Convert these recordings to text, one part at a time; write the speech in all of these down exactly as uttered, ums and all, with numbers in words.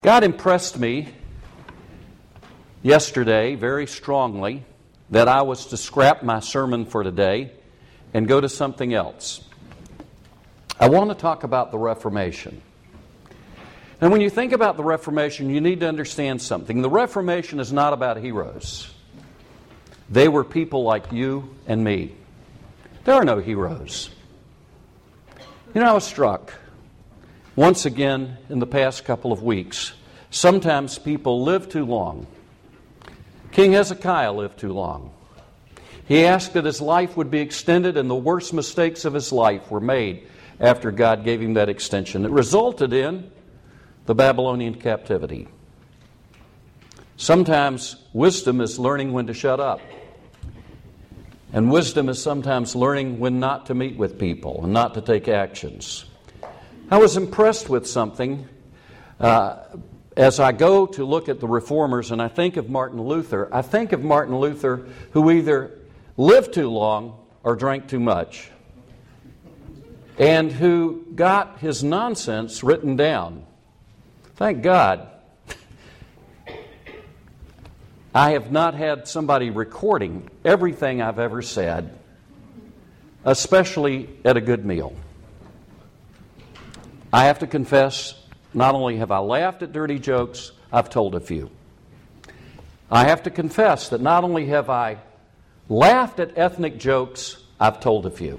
God impressed me yesterday very strongly that I was to scrap my sermon for today and go to something else. I want to talk about the Reformation. And when you think about the Reformation, you need to understand something. The Reformation is not about heroes. They were people like you and me. There are no heroes. You know, I was struck once again in the past couple of weeks. Sometimes people live too long. King Hezekiah lived too long. He asked that his life would be extended, and the worst mistakes of his life were made after God gave him that extension. It resulted in the Babylonian captivity. Sometimes wisdom is learning when to shut up. And wisdom is sometimes learning when not to meet with people and not to take actions. I was impressed with something uh, as I go to look at the reformers and I think of Martin Luther. I think of Martin Luther who either lived too long or drank too much, and who got his nonsense written down. Thank God I have not had somebody recording everything I've ever said, especially at a good meal. I have to confess, not only have I laughed at dirty jokes, I've told a few. I have to confess that not only have I laughed at ethnic jokes, I've told a few.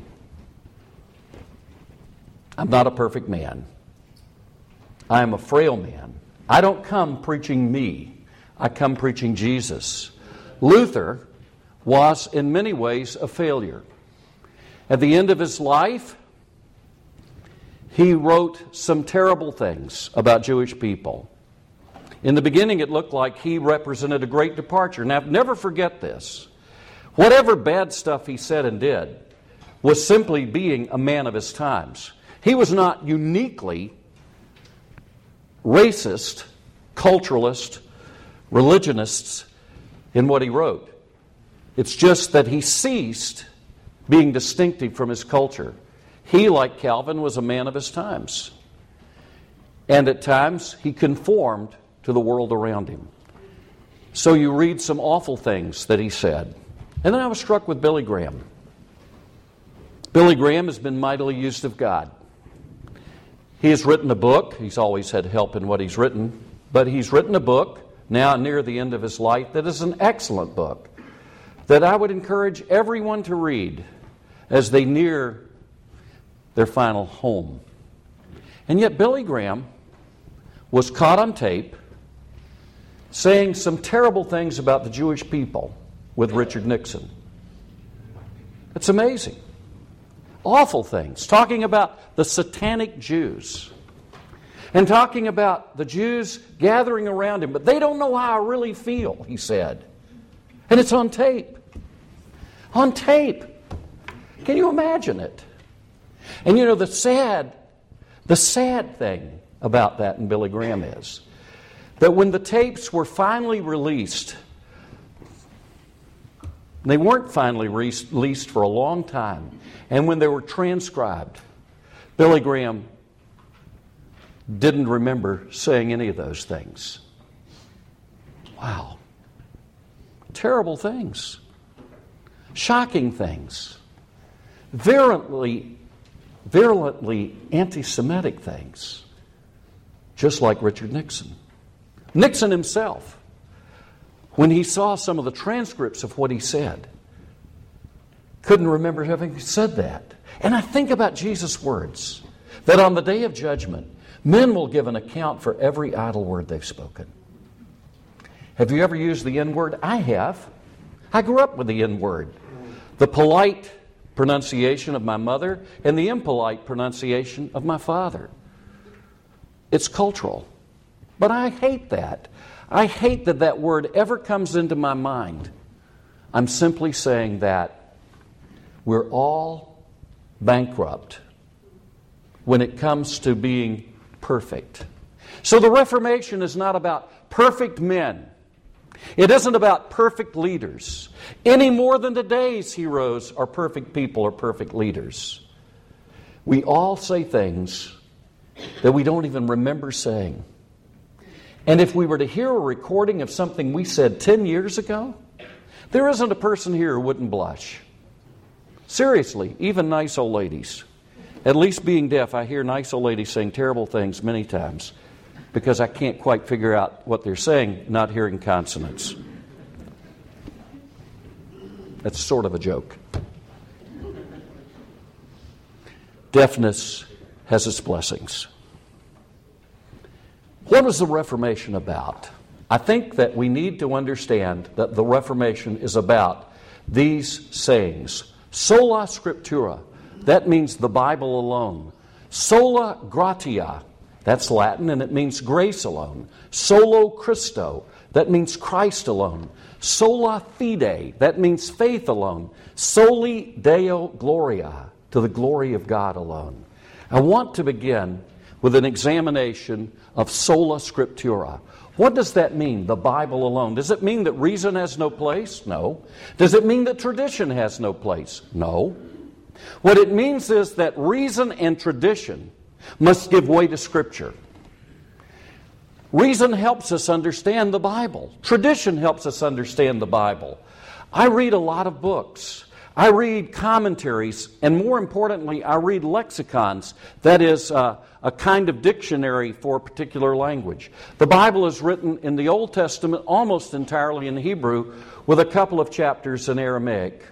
I'm not a perfect man. I am a frail man. I don't come preaching me. I come preaching Jesus. Luther was in many ways a failure. At the end of his life, he wrote some terrible things about Jewish people. In the beginning, it looked like he represented a great departure. Now, never forget this. Whatever bad stuff he said and did was simply being a man of his times. He was not uniquely racist, culturalist, religionists in what he wrote. It's just that he ceased being distinctive from his culture. He, like Calvin, was a man of his times. And at times, he conformed to the world around him. So you read some awful things that he said. And then I was struck with Billy Graham. Billy Graham has been mightily used of God. He has written a book. He's always had help in what he's written. But he's written a book, now near the end of his life, that is an excellent book that I would encourage everyone to read as they near their final home. And yet Billy Graham was caught on tape saying some terrible things about the Jewish people with Richard Nixon. It's amazing. Awful things. Talking about the satanic Jews. And talking about the Jews gathering around him. But they don't know how I really feel, he said. And it's on tape. On tape. Can you imagine it? And you know, the sad, the sad thing about that in Billy Graham is that when the tapes were finally released, they weren't finally released for a long time, and when they were transcribed, Billy Graham didn't remember saying any of those things. Wow. Terrible things. Shocking things. Virulently virulently anti-Semitic things, just like Richard Nixon. Nixon himself, when he saw some of the transcripts of what he said, couldn't remember having said that. And I think about Jesus' words, that on the day of judgment, men will give an account for every idle word they've spoken. Have you ever used the N-word? I have. I grew up with the N-word. The polite pronunciation of my mother and the impolite pronunciation of my father. It's cultural. But I hate that. I hate that that word ever comes into my mind. I'm simply saying that we're all bankrupt when it comes to being perfect. So the Reformation is not about perfect men. It isn't about perfect leaders, any more than today's heroes are perfect people or perfect leaders. We all say things that we don't even remember saying. And if we were to hear a recording of something we said ten years ago, there isn't a person here who wouldn't blush. Seriously, even nice old ladies. At least being deaf, I hear nice old ladies saying terrible things many times because I can't quite figure out what they're saying, not hearing consonants. That's sort of a joke. Deafness has its blessings. What was the Reformation about? I think that we need to understand that the Reformation is about these sayings. Sola Scriptura, that means the Bible alone. Sola Gratia, that's Latin and it means grace alone. Solo Christo, that means Christ alone. Sola Fide, that means faith alone. Soli Deo Gloria, to the glory of God alone. I want to begin with an examination of Sola Scriptura. What does that mean, the Bible alone? Does it mean that reason has no place? No. Does it mean that tradition has no place? No. What it means is that reason and tradition must give way to Scripture. Reason helps us understand the Bible. Tradition helps us understand the Bible. I read a lot of books. I read commentaries, and more importantly, I read lexicons. That is uh, a kind of dictionary for a particular language. The Bible is written in the Old Testament almost entirely in Hebrew, with a couple of chapters in Aramaic.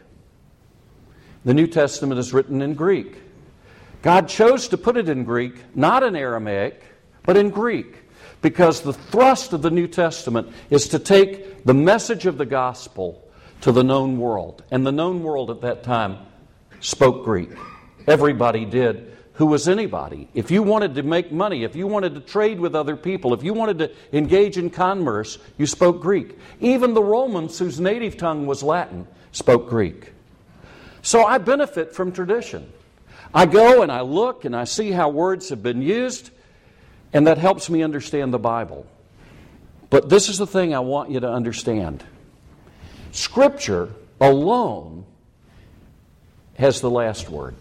The New Testament is written in Greek. God chose to put it in Greek, not in Aramaic, but in Greek, because the thrust of the New Testament is to take the message of the gospel to the known world. And the known world at that time spoke Greek. Everybody did who was anybody. If you wanted to make money, if you wanted to trade with other people, if you wanted to engage in commerce, you spoke Greek. Even the Romans, whose native tongue was Latin, spoke Greek. So I benefit from tradition. I go and I look and I see how words have been used, and that helps me understand the Bible. But this is the thing I want you to understand. Scripture alone has the last word.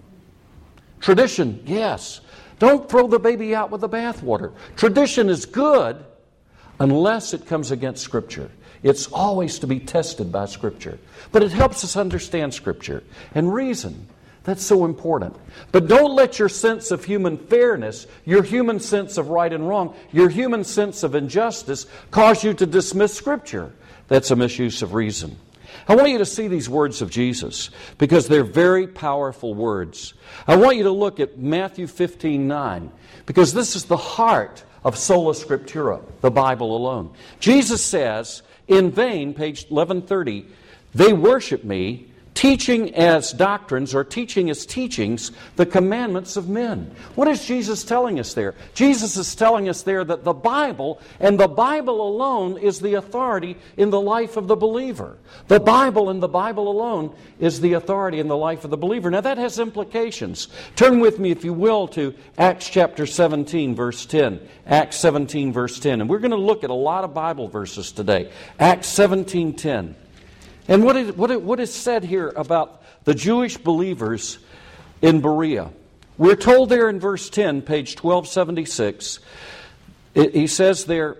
Tradition, yes. Don't throw the baby out with the bathwater. Tradition is good unless it comes against Scripture. It's always to be tested by Scripture. But it helps us understand Scripture and reason. That's so important. But don't let your sense of human fairness, your human sense of right and wrong, your human sense of injustice cause you to dismiss Scripture. That's a misuse of reason. I want you to see these words of Jesus because they're very powerful words. I want you to look at Matthew fifteen nine because this is the heart of Sola Scriptura, the Bible alone. Jesus says, in vain, page eleven thirty, they worship me, teaching as doctrines or teaching as teachings the commandments of men. What is Jesus telling us there? Jesus is telling us there that the Bible and the Bible alone is the authority in the life of the believer. The Bible and the Bible alone is the authority in the life of the believer. Now that has implications. Turn with me, if you will, to Acts chapter seventeen, verse ten. Acts seventeen, verse ten. And we're going to look at a lot of Bible verses today. Acts seventeen ten. And what is, what, is, what is said here about the Jewish believers in Berea? We're told there in verse ten, page twelve seventy-six, it, he says there,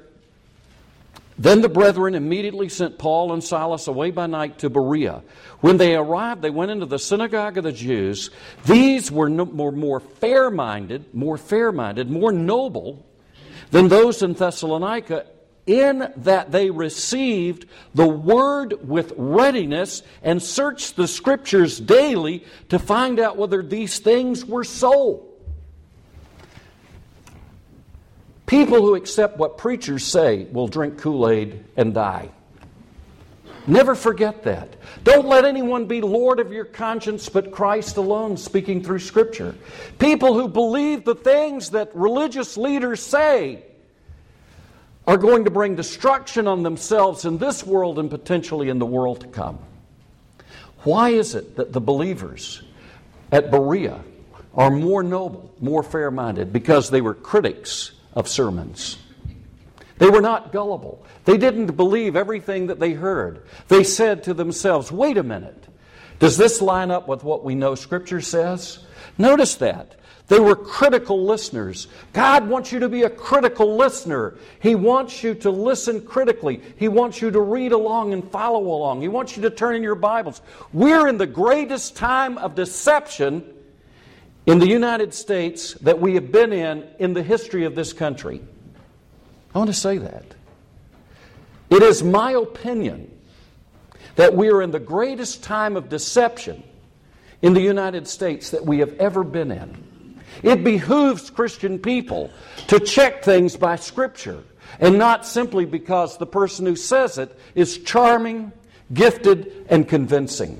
then the brethren immediately sent Paul and Silas away by night to Berea. When they arrived, they went into the synagogue of the Jews. These were no, more, more fair-minded, more fair-minded, more noble than those in Thessalonica, in that they received the word with readiness and searched the Scriptures daily to find out whether these things were so. People who accept what preachers say will drink Kool-Aid and die. Never forget that. Don't let anyone be Lord of your conscience but Christ alone, speaking through Scripture. People who believe the things that religious leaders say are going to bring destruction on themselves in this world and potentially in the world to come. Why is it that the believers at Berea are more noble, more fair-minded? Because they were critics of sermons. They were not gullible. They didn't believe everything that they heard. They said to themselves, wait a minute, does this line up with what we know Scripture says? Notice that. They were critical listeners. God wants you to be a critical listener. He wants you to listen critically. He wants you to read along and follow along. He wants you to turn in your Bibles. We're in the greatest time of deception in the United States that we have been in in the history of this country. I want to say that. It is my opinion that we are in the greatest time of deception in the United States that we have ever been in. It behooves Christian people to check things by Scripture and not simply because the person who says it is charming, gifted, and convincing.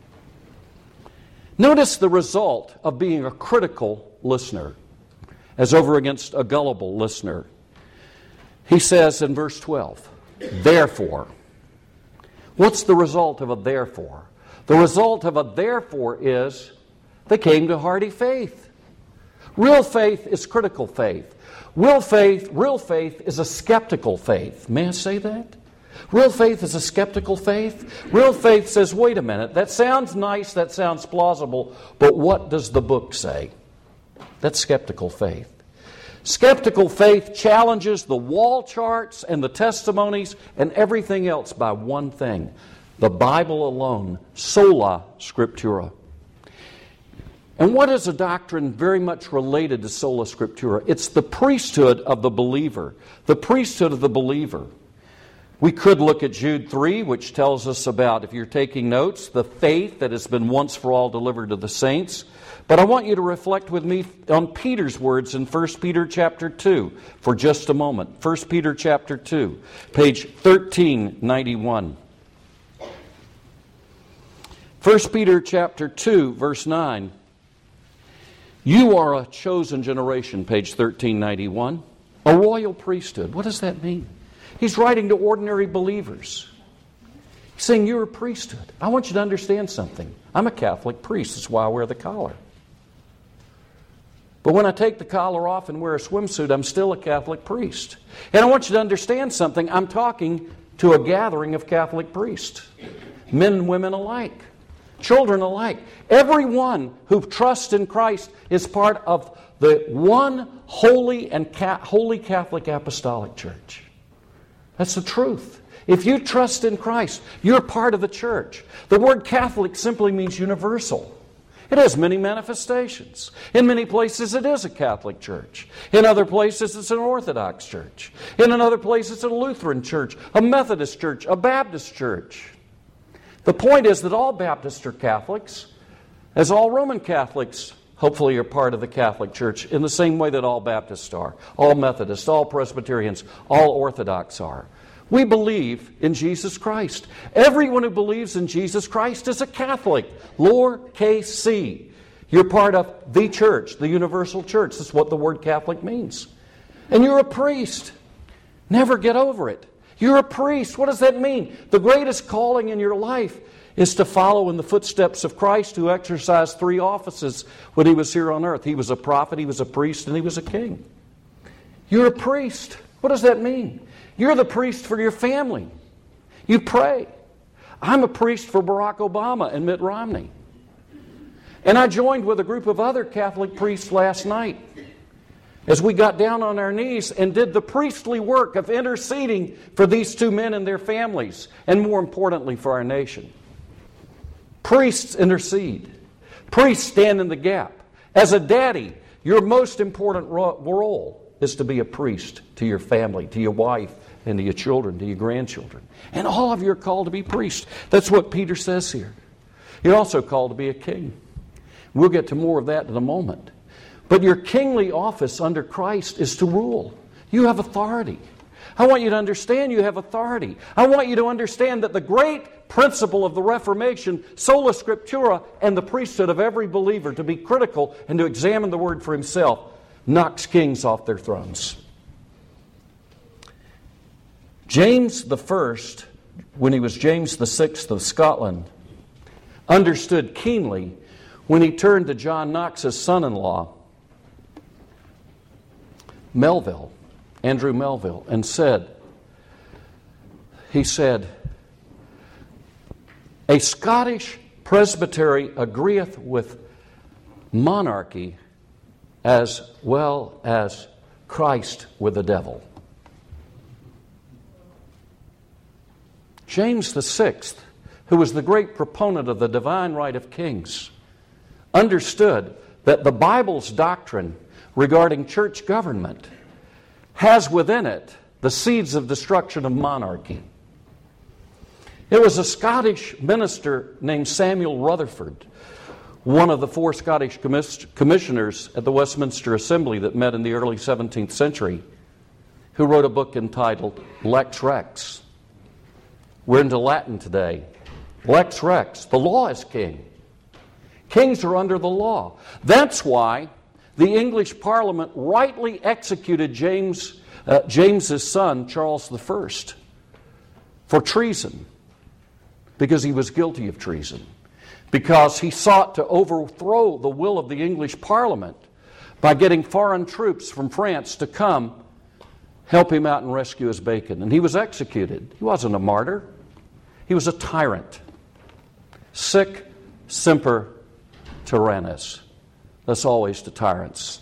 Notice the result of being a critical listener as over against a gullible listener. He says in verse twelve, therefore. What's the result of a therefore? The result of a therefore is they came to hearty faith. Real faith is critical faith. Real faith, real faith is a skeptical faith. May I say that? Real faith is a skeptical faith. Real faith says, wait a minute, that sounds nice, that sounds plausible, but what does the book say? That's skeptical faith. Skeptical faith challenges the wall charts and the testimonies and everything else by one thing: the Bible alone, sola scriptura. And what is a doctrine very much related to sola scriptura? It's the priesthood of the believer. The priesthood of the believer. We could look at Jude three, which tells us about, if you're taking notes, the faith that has been once for all delivered to the saints. But I want you to reflect with me on Peter's words in First Peter chapter two for just a moment. First Peter chapter two, page thirteen ninety-one. First Peter chapter two, verse nine. You are a chosen generation, page thirteen ninety-one. A royal priesthood. What does that mean? He's writing to ordinary believers. He's saying you're a priesthood. I want you to understand something. I'm a Catholic priest. That's why I wear the collar. But when I take the collar off and wear a swimsuit, I'm still a Catholic priest. And I want you to understand something. I'm talking to a gathering of Catholic priests. Men and women alike. Children alike. Everyone who trusts in Christ is part of the one holy and ca- holy Catholic Apostolic Church. That's the truth. If you trust in Christ, you're part of the church. The word Catholic simply means universal. It has many manifestations. In many places it is a Catholic church. In other places it's an Orthodox church. In another place it's a Lutheran church, a Methodist church, a Baptist church. The point is that all Baptists are Catholics, as all Roman Catholics hopefully are part of the Catholic Church, in the same way that all Baptists are, all Methodists, all Presbyterians, all Orthodox are. We believe in Jesus Christ. Everyone who believes in Jesus Christ is a Catholic, lowercase c. You're part of the church, the universal church. That's what the word Catholic means. And you're a priest. Never get over it. You're a priest. What does that mean? The greatest calling in your life is to follow in the footsteps of Christ, who exercised three offices when He was here on earth. He was a prophet, He was a priest, and He was a king. You're a priest. What does that mean? You're the priest for your family. You pray. I'm a priest for Barack Obama and Mitt Romney. And I joined with a group of other Catholic priests last night as we got down on our knees and did the priestly work of interceding for these two men and their families, and more importantly for our nation. Priests intercede. Priests stand in the gap. As a daddy, your most important ro- role is to be a priest to your family, to your wife, and to your children, to your grandchildren. And all of you are called to be priests. That's what Peter says here. You're also called to be a king. We'll get to more of that in a moment. But your kingly office under Christ is to rule. You have authority. I want you to understand you have authority. I want you to understand that the great principle of the Reformation, sola scriptura, and the priesthood of every believer to be critical and to examine the Word for himself, knocks kings off their thrones. James the First, when he was James the Sixth of Scotland, understood keenly when he turned to John Knox's son-in-law, Melville, Andrew Melville, and said, he said, a Scottish presbytery agreeth with monarchy as well as Christ with the devil. James the Sixth, who was the great proponent of the divine right of kings, understood that the Bible's doctrine regarding church government has within it the seeds of destruction of monarchy. It was a Scottish minister named Samuel Rutherford, one of the four Scottish commis- commissioners at the Westminster Assembly that met in the early seventeenth century, who wrote a book entitled Lex Rex. We're into Latin today. Lex Rex, the law is king. Kings are under the law. That's why the English Parliament rightly executed James, uh, James's son, Charles the First, for treason, because he was guilty of treason, because he sought to overthrow the will of the English Parliament by getting foreign troops from France to come help him out and rescue his bacon. And he was executed. He wasn't a martyr. He was a tyrant. Sic semper tyrannis. That's always to tyrants.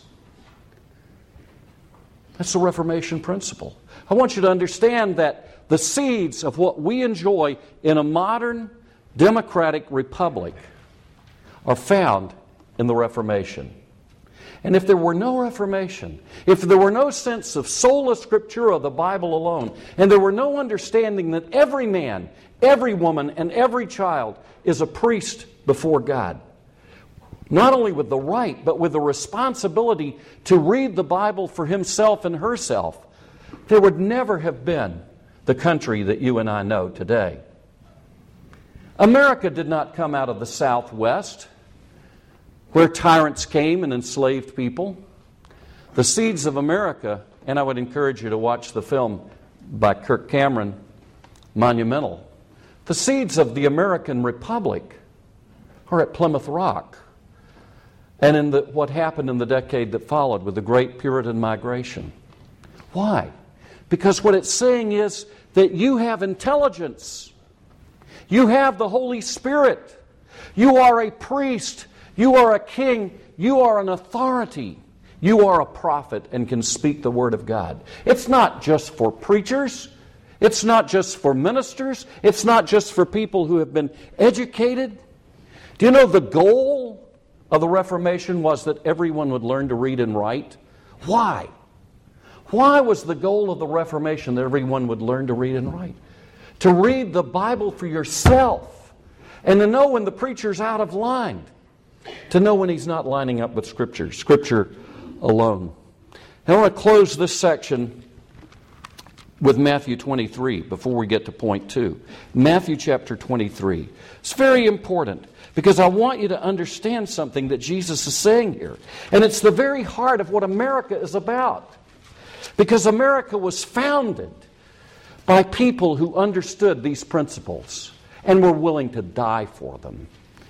That's the Reformation principle. I want you to understand that the seeds of what we enjoy in a modern democratic republic are found in the Reformation. And if there were no Reformation, if there were no sense of sola scriptura, the Bible alone, and there were no understanding that every man, every woman, and every child is a priest before God, not only with the right, but with the responsibility to read the Bible for himself and herself, there would never have been the country that you and I know today. America did not come out of the Southwest, where tyrants came and enslaved people. The seeds of America, and I would encourage you to watch the film by Kirk Cameron, Monumental. The seeds of the American Republic are at Plymouth Rock and in the, what happened in the decade that followed with the Great Puritan Migration. Why? Because what it's saying is that you have intelligence. You have the Holy Spirit. You are a priest. You are a king. You are an authority. You are a prophet and can speak the Word of God. It's not just for preachers. It's not just for ministers. It's not just for people who have been educated. Do you know the goal of the Reformation was that everyone would learn to read and write? Why? Why was the goal of the Reformation that everyone would learn to read and write? To read the Bible for yourself and to know when the preacher's out of line, to know when he's not lining up with Scripture, Scripture alone. And I want to close this section with Matthew twenty-three before we get to point two. Matthew chapter twenty-three. It's very important because I want you to understand something that Jesus is saying here. And it's the very heart of what America is about. Because America was founded by people who understood these principles and were willing to die for them.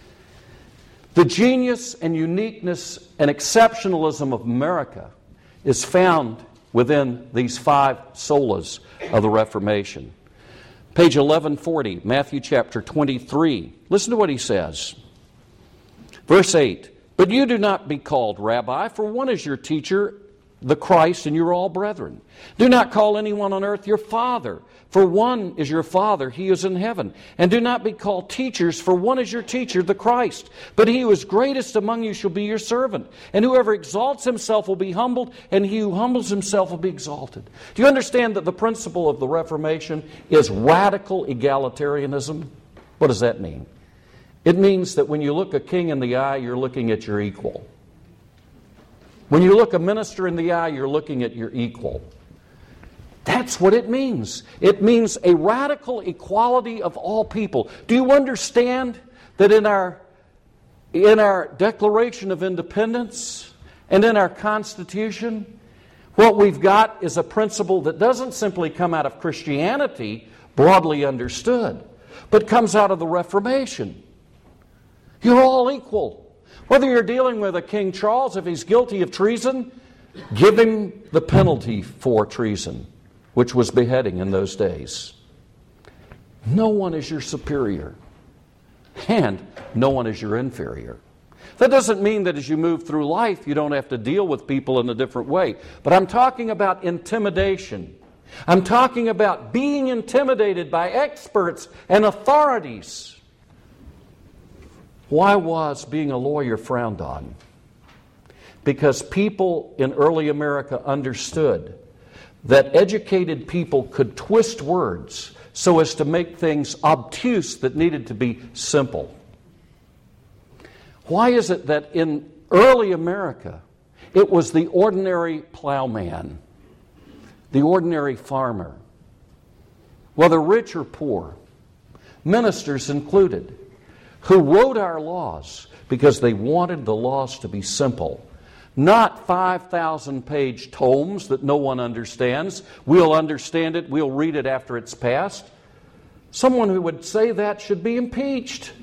The genius and uniqueness and exceptionalism of America is found within these five solas of the Reformation. Page eleven forty, Matthew chapter twenty-three. Listen to what he says. Verse eight, "But you do not be called Rabbi, for one is your teacher, the Christ, and you're all brethren. Do not call anyone on earth your father, for one is your Father, he is in heaven. And do not be called teachers, for one is your teacher, the Christ. But he who is greatest among you shall be your servant. And whoever exalts himself will be humbled, and he who humbles himself will be exalted." Do you understand that the principle of the Reformation is radical egalitarianism? What does that mean? It means that when you look a king in the eye, you're looking at your equal. When you look a minister in the eye, you're looking at your equal. That's what it means. It means a radical equality of all people. Do you understand that in our, in our Declaration of Independence and in our Constitution, what we've got is a principle that doesn't simply come out of Christianity, broadly understood, but comes out of the Reformation. You're all equal. Whether you're dealing with a King Charles, if he's guilty of treason, give him the penalty for treason, which was beheading in those days. No one is your superior, and no one is your inferior. That doesn't mean that as you move through life, you don't have to deal with people in a different way. But I'm talking about intimidation. I'm talking about being intimidated by experts and authorities. Why was being a lawyer frowned on? Because people in early America understood that educated people could twist words so as to make things obtuse that needed to be simple. Why is it that in early America it was the ordinary plowman, the ordinary farmer, whether rich or poor, ministers included, who wrote our laws because they wanted the laws to be simple? Not five thousand page tomes that no one understands. We'll understand it, we'll read it after it's passed. Someone who would say that should be impeached.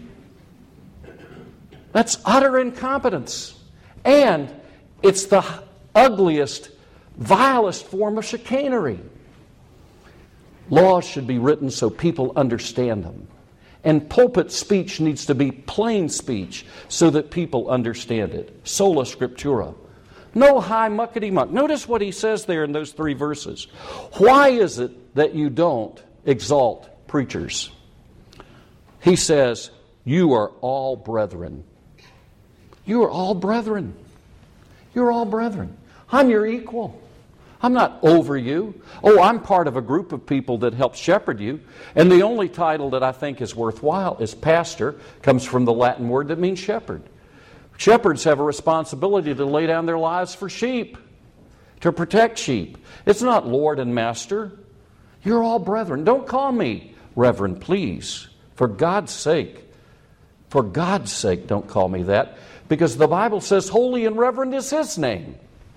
That's utter incompetence. And it's the ugliest, vilest form of chicanery. Laws should be written so people understand them. And pulpit speech needs to be plain speech so that people understand it. Sola scriptura. No high muckety-muck. Notice what he says there in those three verses. Why is it that you don't exalt preachers? He says, you are all brethren. You are all brethren. You're all brethren. I'm your equal. I'm not over you. Oh, I'm part of a group of people that help shepherd you. And the only title that I think is worthwhile is pastor. Comes from the Latin word that means shepherd. Shepherds have a responsibility to lay down their lives for sheep, to protect sheep. It's not Lord and Master. You're all brethren. Don't call me Reverend, please. For God's sake. For God's sake, don't call me that. Because the Bible says holy and reverend is His name.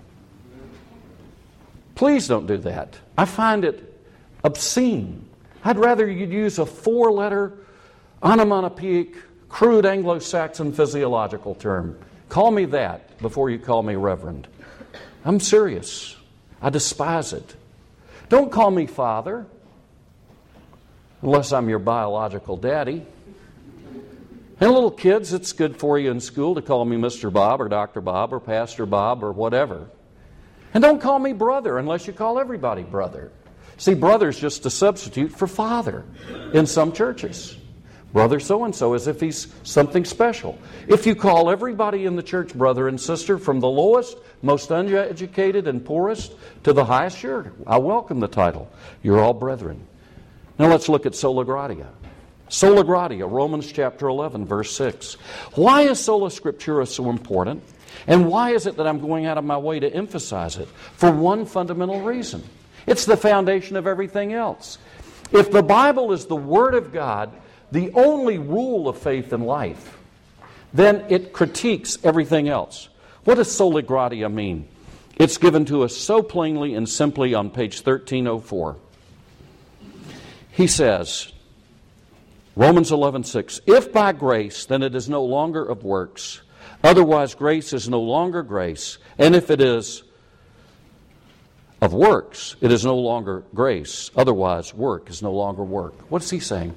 Please don't do that. I find it obscene. I'd rather you'd use a four-letter, onomatopoeic, crude Anglo-Saxon physiological term. Call me that before you call me reverend. I'm serious. I despise it. Don't call me father, unless I'm your biological daddy. And little kids, it's good for you in school to call me Mister Bob or Doctor Bob or Pastor Bob or whatever. And don't call me brother unless you call everybody brother. See, brother's just a substitute for father in some churches. Brother so-and-so, as if he's something special. If you call everybody in the church brother and sister, from the lowest, most uneducated and poorest to the highest, sure, I welcome the title. You're all brethren. Now let's look at sola gratia. Sola gratia, Romans chapter eleven, verse six. Why is sola scriptura so important? And why is it that I'm going out of my way to emphasize it? For one fundamental reason. It's the foundation of everything else. If the Bible is the Word of God, the only rule of faith and life, then it critiques everything else. What does sola gratia mean? It's given to us so plainly and simply on page thirteen oh four. He says, Romans eleven six, if by grace, then it is no longer of works. Otherwise, grace is no longer grace. And if it is of works, it is no longer grace. Otherwise, work is no longer work. What's he saying?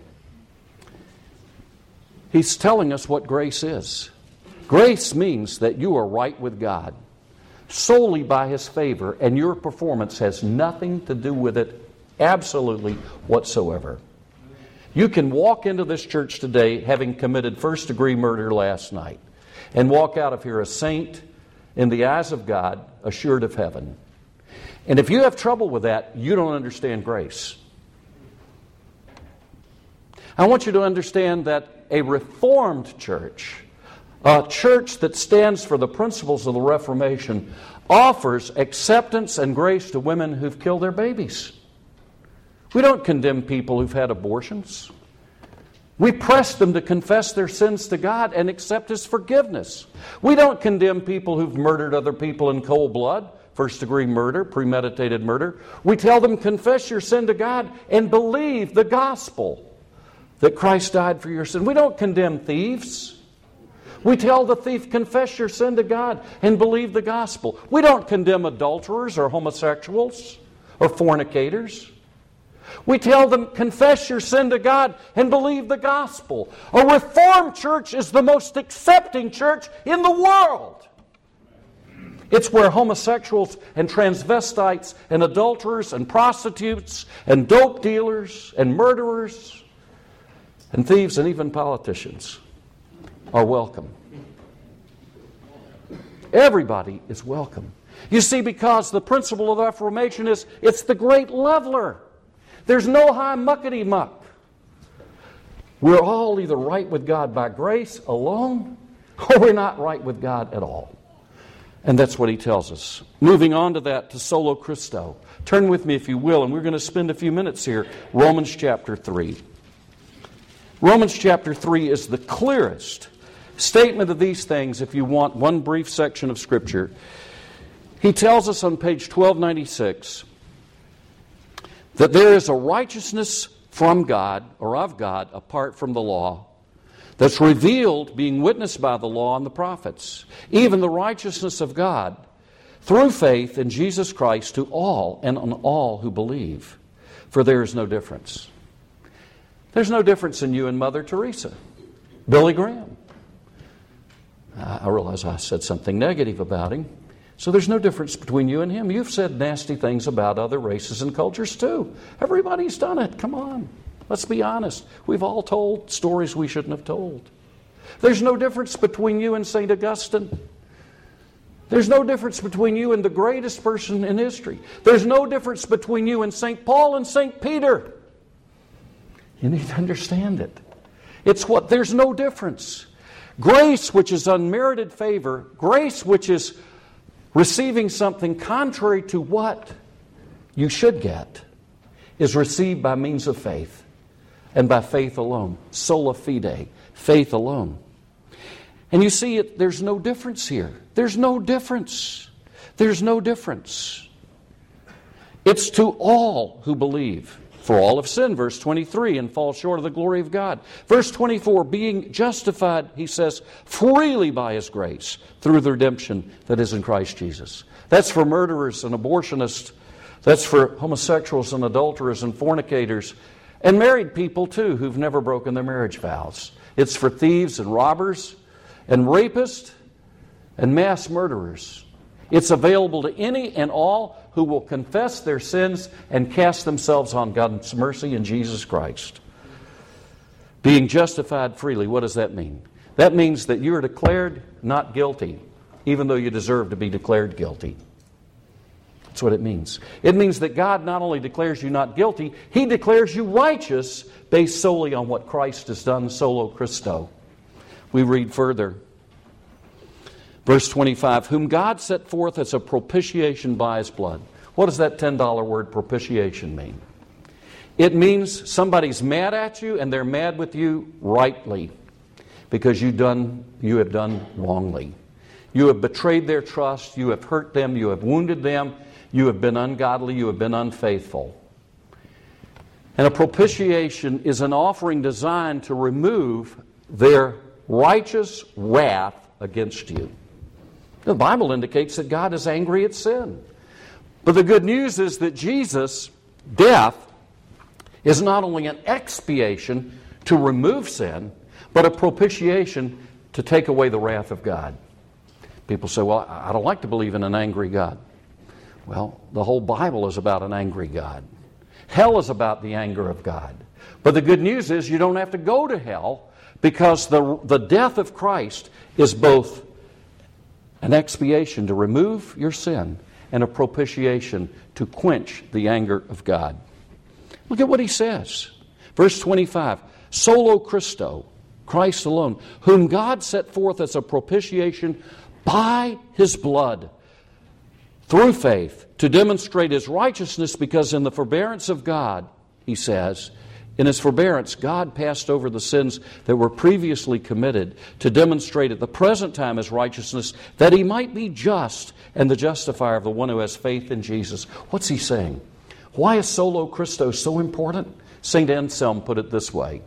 He's telling us what grace is. Grace means that you are right with God solely by His favor, and your performance has nothing to do with it absolutely whatsoever. You can walk into this church today having committed first-degree murder last night and walk out of here a saint in the eyes of God, assured of heaven. And if you have trouble with that, you don't understand grace. I want you to understand that a Reformed church, a church that stands for the principles of the Reformation, offers acceptance and grace to women who've killed their babies. We don't condemn people who've had abortions. We press them to confess their sins to God and accept His forgiveness. We don't condemn people who've murdered other people in cold blood, first-degree murder, premeditated murder. We tell them, confess your sin to God and believe the gospel that Christ died for your sin. We don't condemn thieves. We tell the thief, confess your sin to God and believe the gospel. We don't condemn adulterers or homosexuals or fornicators. We tell them, confess your sin to God and believe the gospel. A Reformed church is the most accepting church in the world. It's where homosexuals and transvestites and adulterers and prostitutes and dope dealers and murderers and thieves and even politicians are welcome. Everybody is welcome. You see, because the principle of the Reformation is it's the great leveler. There's no high muckety muck. We're all either right with God by grace alone, or we're not right with God at all. And that's what he tells us. Moving on to that, to Solo Christo. Turn with me, if you will, and we're going to spend a few minutes here. Romans chapter three. Romans chapter three is the clearest statement of these things if you want one brief section of Scripture. He tells us on page twelve ninety-six that there is a righteousness from God, or of God, apart from the law, that's revealed, being witnessed by the law and the prophets, even the righteousness of God through faith in Jesus Christ to all and on all who believe. For there is no difference. There's no difference in you and Mother Teresa, Billy Graham. I realize I said something negative about him. So there's no difference between you and him. You've said nasty things about other races and cultures too. Everybody's done it. Come on. Let's be honest. We've all told stories we shouldn't have told. There's no difference between you and Saint Augustine. There's no difference between you and the greatest person in history. There's no difference between you and Saint Paul and Saint Peter. You need to understand it. It's what, there's no difference. Grace, which is unmerited favor, grace, which is receiving something contrary to what you should get, is received by means of faith, and by faith alone. Sola fide, faith alone. And you see, it, there's no difference here. There's no difference. There's no difference. It's to all who believe. For all have sinned, verse twenty-three, and fall short of the glory of God. Verse twenty-four, being justified, he says, freely by His grace, through the redemption that is in Christ Jesus. That's for murderers and abortionists. That's for homosexuals and adulterers and fornicators, and married people too, who've never broken their marriage vows. It's for thieves and robbers and rapists and mass murderers. It's available to any and all who will confess their sins and cast themselves on God's mercy in Jesus Christ. Being justified freely, what does that mean? That means that you are declared not guilty, even though you deserve to be declared guilty. That's what it means. It means that God not only declares you not guilty, He declares you righteous based solely on what Christ has done, solo Christo. We read further. Verse twenty-five, whom God set forth as a propitiation by His blood. What does that ten dollar word propitiation mean? It means somebody's mad at you and they're mad with you rightly because you done you have done wrongly. You have betrayed their trust, you have hurt them, you have wounded them, you have been ungodly, you have been unfaithful. And a propitiation is an offering designed to remove their righteous wrath against you. The Bible indicates that God is angry at sin. But the good news is that Jesus' death is not only an expiation to remove sin, but a propitiation to take away the wrath of God. People say, well, I don't like to believe in an angry God. Well, the whole Bible is about an angry God. Hell is about the anger of God. But the good news is you don't have to go to hell because the, the death of Christ is both an expiation to remove your sin and a propitiation to quench the anger of God. Look at what he says. Verse twenty-five, solo Christo, Christ alone, whom God set forth as a propitiation by His blood, through faith, to demonstrate His righteousness, because in the forbearance of God, he says, in His forbearance, God passed over the sins that were previously committed to demonstrate at the present time His righteousness, that He might be just and the justifier of the one who has faith in Jesus. What's he saying? Why is solo Christo so important? Saint Anselm put it this way.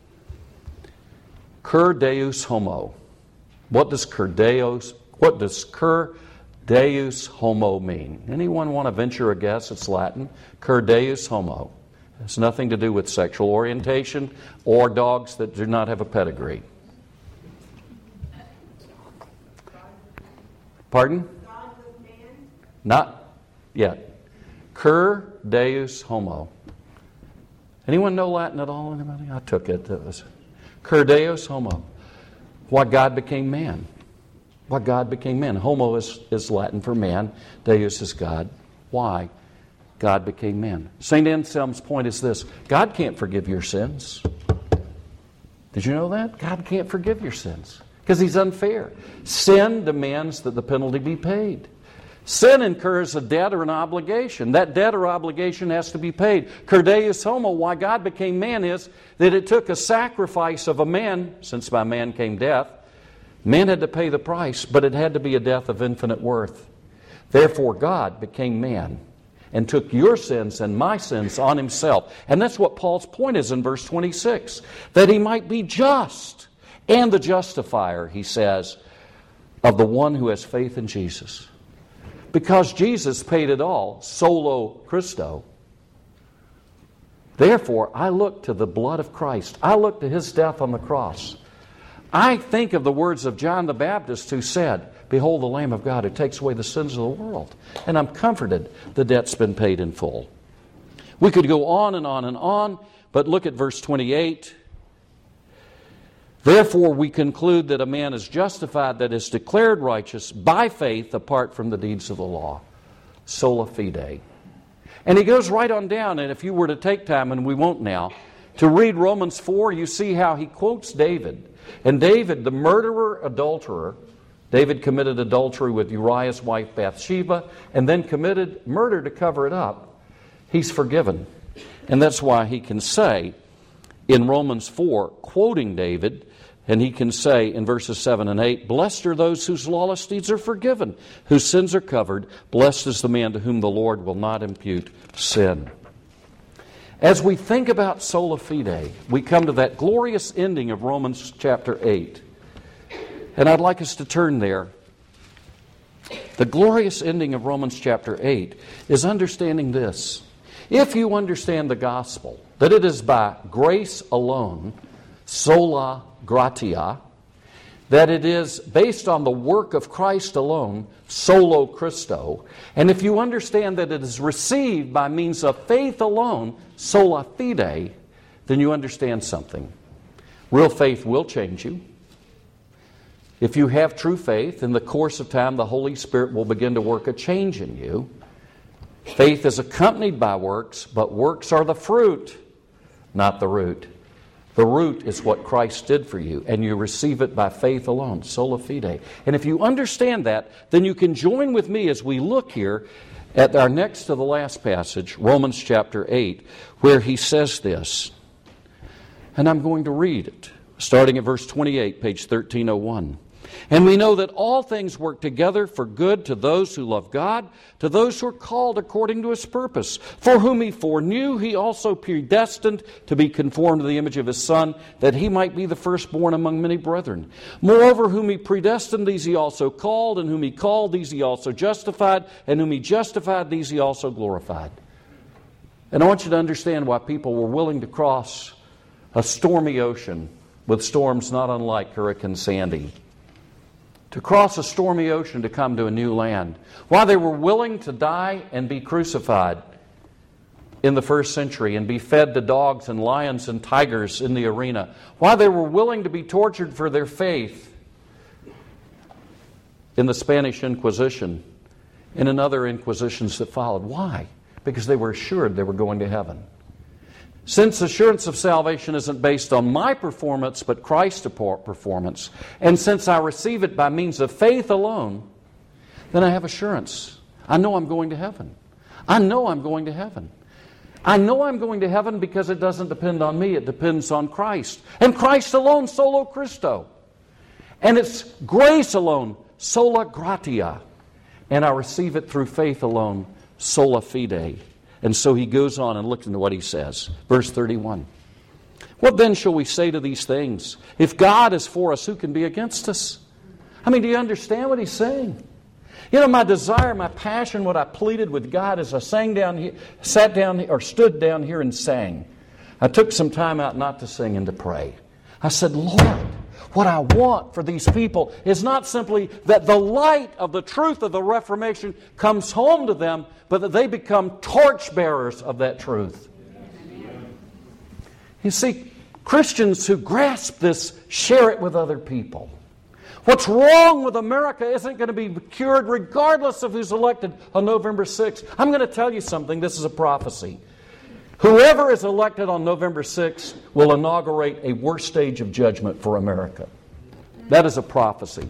Cur Deus homo. What does cur Deus, what does cur Deus homo mean? Anyone want to venture a guess? It's Latin. Cur Deus homo. has nothing to do with sexual orientation or dogs that do not have a pedigree. Pardon? Not yet. Cur Deus homo. Anyone know Latin at all? Anybody? I took it. It was Cur Deus homo. Why God became man. Why God became man. Homo is, is Latin for man. Deus is God. Why God became man. Saint Anselm's point is this: God can't forgive your sins. Did you know that? God can't forgive your sins because He's unfair. Sin demands that the penalty be paid. Sin incurs a debt or an obligation. That debt or obligation has to be paid. Cur Deus homo, why God became man, is that it took a sacrifice of a man, since by man came death. Man had to pay the price, but it had to be a death of infinite worth. Therefore, God became man and took your sins and my sins on Himself. And that's what Paul's point is in verse twenty-six. That He might be just and the justifier, he says, of the one who has faith in Jesus. Because Jesus paid it all, solo Christo. Therefore, I look to the blood of Christ. I look to His death on the cross. I think of the words of John the Baptist who said, "Behold the Lamb of God who takes away the sins of the world." And I'm comforted the debt's been paid in full. We could go on and on and on, but look at verse twenty-eight. Therefore we conclude that a man is justified, that is declared righteous, by faith apart from the deeds of the law. Sola fide. And he goes right on down, and if you were to take time, and we won't now, to read Romans four, you see how he quotes David. And David, the murderer, adulterer, David committed adultery with Uriah's wife Bathsheba, and then committed murder to cover it up. He's forgiven. And that's why he can say in Romans four, quoting David, and he can say in verses seven and eight, "Blessed are those whose lawless deeds are forgiven, whose sins are covered. Blessed is the man to whom the Lord will not impute sin." As we think about sola fide, we come to that glorious ending of Romans chapter eight. And I'd like us to turn there. The glorious ending of Romans chapter eight is understanding this. If you understand the gospel, that it is by grace alone, sola gratia, that it is based on the work of Christ alone, solo Christo, and if you understand that it is received by means of faith alone, sola fide, then you understand something. Real faith will change you. If you have true faith, in the course of time, the Holy Spirit will begin to work a change in you. Faith is accompanied by works, but works are the fruit, not the root. The root is what Christ did for you, and you receive it by faith alone, sola fide. And if you understand that, then you can join with me as we look here at our next to the last passage, Romans chapter eight, where he says this. And I'm going to read it, starting at verse twenty-eight, page thirteen oh one. "And we know that all things work together for good to those who love God, to those who are called according to His purpose. For whom He foreknew, He also predestined to be conformed to the image of His Son, that He might be the firstborn among many brethren. Moreover, whom He predestined, these He also called, and whom He called, these He also justified, and whom He justified, these He also glorified." And I want you to understand why people were willing to cross a stormy ocean with storms not unlike Hurricane Sandy. To cross a stormy ocean to come to a new land. Why they were willing to die and be crucified in the first century and be fed to dogs and lions and tigers in the arena. Why they were willing to be tortured for their faith in the Spanish Inquisition and in other inquisitions that followed. Why? Because they were assured they were going to heaven. Since assurance of salvation isn't based on my performance, but Christ's performance, and since I receive it by means of faith alone, then I have assurance. I know I'm going to heaven. I know I'm going to heaven. I know I'm going to heaven because it doesn't depend on me. It depends on Christ. And Christ alone, solo Christo. And it's grace alone, sola gratia. And I receive it through faith alone, sola fide. And so he goes on and look into what he says. Verse thirty-one. "What then shall we say to these things? If God is for us, who can be against us?" I mean, do you understand what he's saying? You know, my desire, my passion, what I pleaded with God as I sang down here, sat down here, or stood down here and sang. I took some time out not to sing and to pray. I said, Lord, what I want for these people is not simply that the light of the truth of the Reformation comes home to them, but that they become torchbearers of that truth. You see, Christians who grasp this share it with other people. What's wrong with America isn't going to be cured regardless of who's elected on November sixth. I'm going to tell you something. This is a prophecy. Whoever is elected on November sixth will inaugurate a worse stage of judgment for America. That is a prophecy.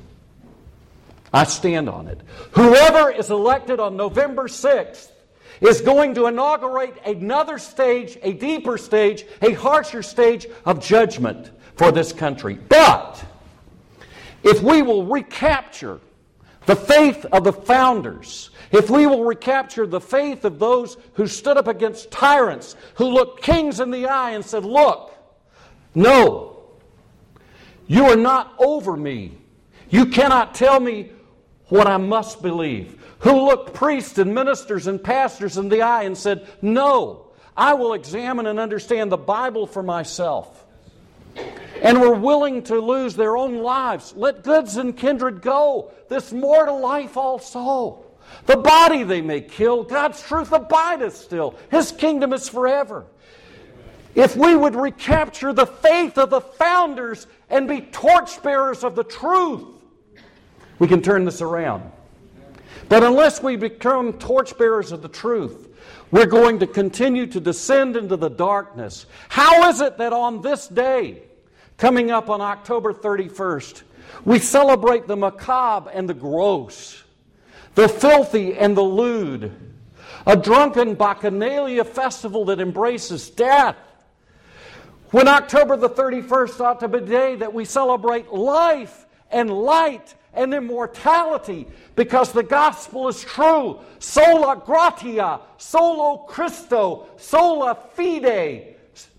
I stand on it. Whoever is elected on November sixth is going to inaugurate another stage, a deeper stage, a harsher stage of judgment for this country. But if we will recapture the faith of the founders, if we will recapture the faith of those who stood up against tyrants, who looked kings in the eye and said, look, no, you are not over me. You cannot tell me what I must believe. Who looked priests and ministers and pastors in the eye and said, no, I will examine and understand the Bible for myself. And were willing to lose their own lives. Let goods and kindred go. This mortal life also. The body they may kill. God's truth abideth still. His kingdom is forever. If we would recapture the faith of the founders and be torchbearers of the truth, we can turn this around. But unless we become torchbearers of the truth, we're going to continue to descend into the darkness. How is it that on this day, coming up on October thirty-first, we celebrate the macabre and the gross, the filthy and the lewd, a drunken bacchanalia festival that embraces death, when October the thirty-first ought to be a day that we celebrate life and light and immortality, because the gospel is true. Sola gratia, solo Christo, sola fide.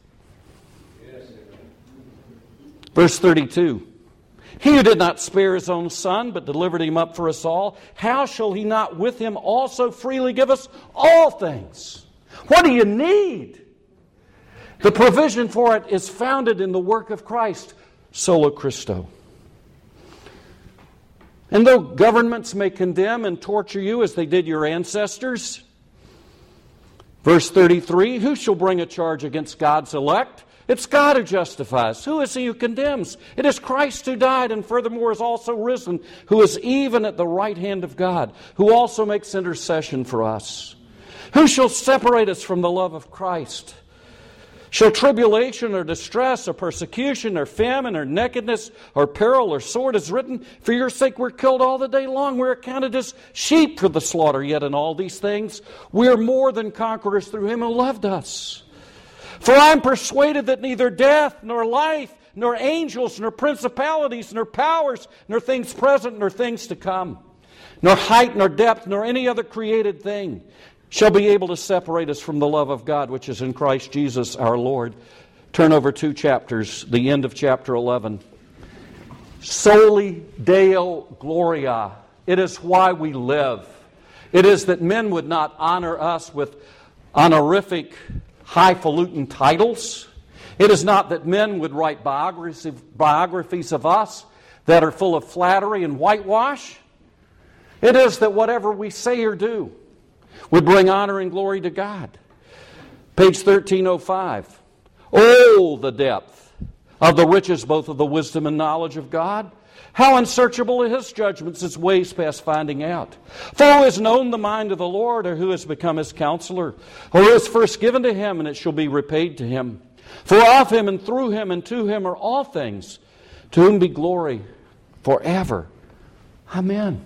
Verse thirty-two. He who did not spare his own son, but delivered him up for us all, how shall he not with him also freely give us all things? What do you need? The provision for it is founded in the work of Christ, solo Christo. And though governments may condemn and torture you as they did your ancestors, verse thirty-three, who shall bring a charge against God's elect? It's God who justifies. Who is he who condemns? It is Christ who died and furthermore is also risen, who is even at the right hand of God, who also makes intercession for us. Who shall separate us from the love of Christ? Shall tribulation or distress or persecution or famine or nakedness or peril or sword, is written, for your sake we're killed all the day long. We're accounted as sheep for the slaughter. Yet in all these things we are more than conquerors through him who loved us. For I am persuaded that neither death, nor life, nor angels, nor principalities, nor powers, nor things present, nor things to come, nor height, nor depth, nor any other created thing shall be able to separate us from the love of God which is in Christ Jesus our Lord. Turn over two chapters, the end of chapter eleven. Soli Deo Gloria. It is why we live. It is that men would not honor us with honorific, highfalutin titles. It is not that men would write biographies, biographies of us that are full of flattery and whitewash. It is that whatever we say or do would bring honor and glory to God. Page thirteen oh five. Oh, the depth of the riches both of the wisdom and knowledge of God. How unsearchable are his judgments, his ways past finding out. For who has known the mind of the Lord, or who has become his counselor? Or who is first given to him, and it shall be repaid to him? For of him and through him and to him are all things, to whom be glory forever. Amen.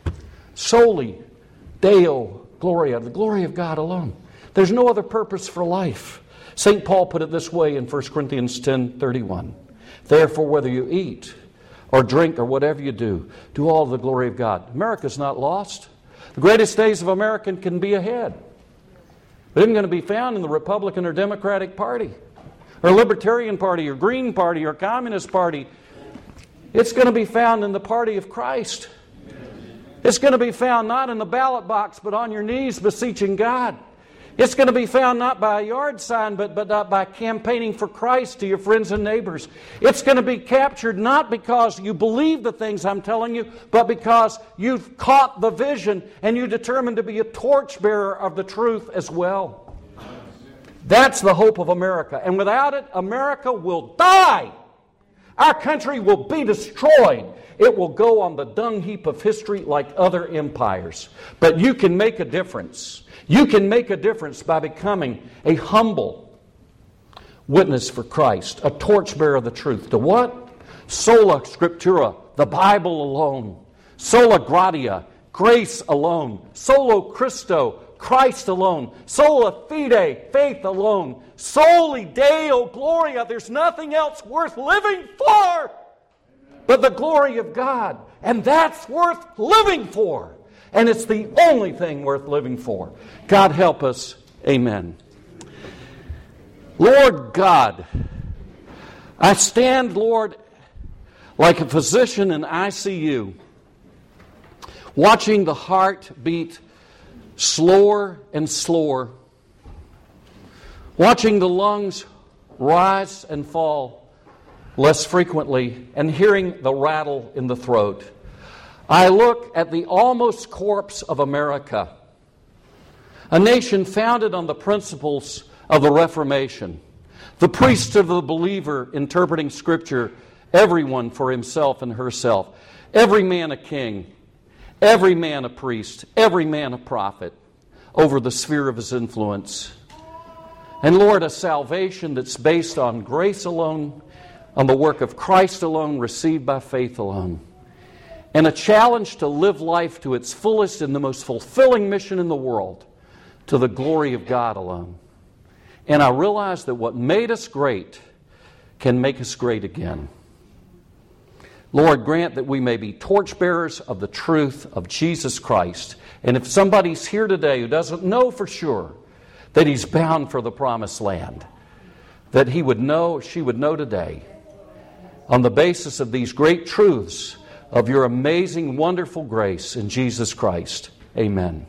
Soli Deo Gloria, the glory of God alone. There's no other purpose for life. Saint Paul put it this way in First Corinthians ten thirty-one. Therefore, whether you eat or drink or whatever you do, do all to the glory of God. America's not lost. The greatest days of America can be ahead. It isn't going to be found in the Republican or Democratic Party, or Libertarian Party, or Green Party, or Communist Party. It's going to be found in the party of Christ. It's going to be found not in the ballot box, but on your knees beseeching God. It's going to be found not by a yard sign, but, but uh, by campaigning for Christ to your friends and neighbors. It's going to be captured not because you believe the things I'm telling you, but because you've caught the vision and you determined to be a torchbearer of the truth as well. That's the hope of America. And without it, America will die. Our country will be destroyed. It will go on the dung heap of history like other empires. But you can make a difference. You can make a difference by becoming a humble witness for Christ, a torchbearer of the truth. To what? Sola Scriptura, the Bible alone. Sola Gratia, grace alone. Solo Christo, Christ alone. Sola Fide, faith alone. Soli Deo Gloria, there's nothing else worth living for but the glory of God. And that's worth living for. And it's the only thing worth living for. God help us. Amen. Lord God, I stand, Lord, like a physician in I C U, watching the heart beat slower and slower, watching the lungs rise and fall less frequently, and hearing the rattle in the throat. I look at the almost corpse of America, a nation founded on the principles of the Reformation, the priesthood of the believer interpreting Scripture, everyone for himself and herself, every man a king, every man a priest, every man a prophet over the sphere of his influence. And Lord, a salvation that's based on grace alone, on the work of Christ alone, received by faith alone. And a challenge to live life to its fullest in the most fulfilling mission in the world, to the glory of God alone. And I realize that what made us great can make us great again. Lord, grant that we may be torchbearers of the truth of Jesus Christ. And if somebody's here today who doesn't know for sure that he's bound for the promised land, that he would know, she would know today, on the basis of these great truths of your amazing, wonderful grace in Jesus Christ. Amen.